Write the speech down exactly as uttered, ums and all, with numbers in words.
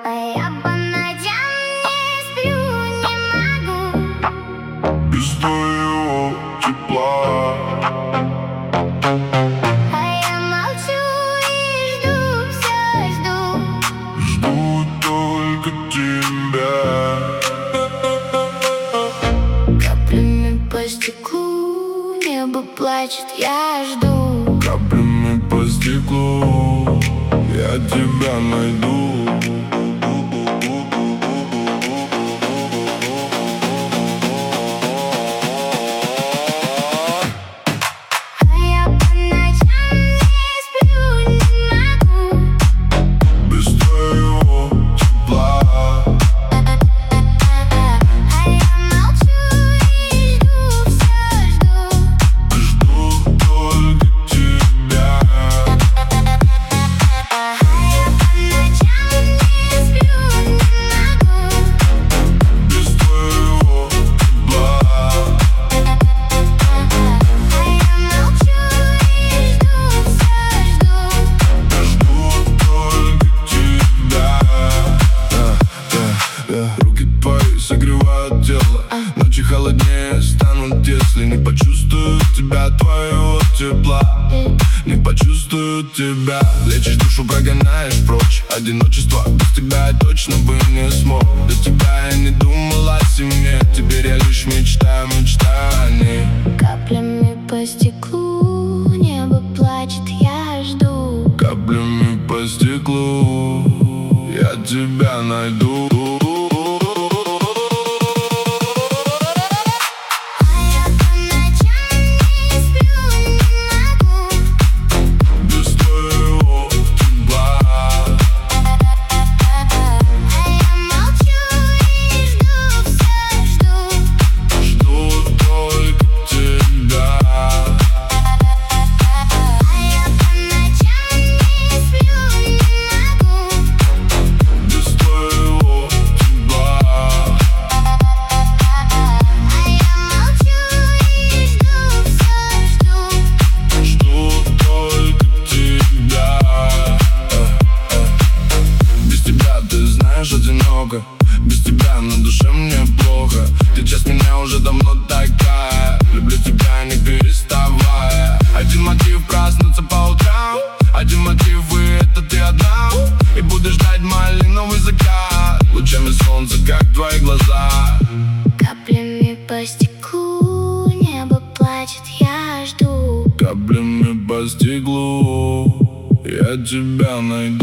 А я по ночам не сплю, не могу без твоего тепла. А я молчу и жду, все жду. Жду только тебя. Каплями по стеклу небо плачет, я жду. Каплями по стеклу я тебя найду. А я по ночам не сплю, не могу Без твоего тепла. А я молчу и жду, все жду. Жду только тебя. А я по ночам не сплю, не могу Без твоего тепла. А я молчу и жду, все жду. Жду только тебя. Да, да, да. Руки твои согревают тело. Ночи холоднее станут, если не почувствую тебя, твоего тепла. Не почувствую тебя. Лечишь душу, прогоняешь прочь одиночество. Без тебя я точно бы не смог. До тебя я не думал о семье. Теперь я лишь мечтаю, мечтаю о ней. Каплями по стеклу небо плачет, я жду. Каплями по стеклу я тебя найду. А я по ночам не сплю, не могу Без твоего тепла. А я молчу и жду, все жду. Жду только тебя. А я по ночам не сплю, не могу Без твоего тепла. А я молчу и жду, все жду. Жду только тебя. Без тебя, ты знаешь, одиноко. Без тебя на душе мне плохо. Ты часть меня уже давно такая. Люблю тебя, не переставая. Один мотив — проснуться по утрам. Один мотив — и это ты одна. И буду ждать малиновый закат лучами солнца, как твои глаза. Каплями по стеклу небо плачет, я жду. Каплями по стеклу я тебя найду.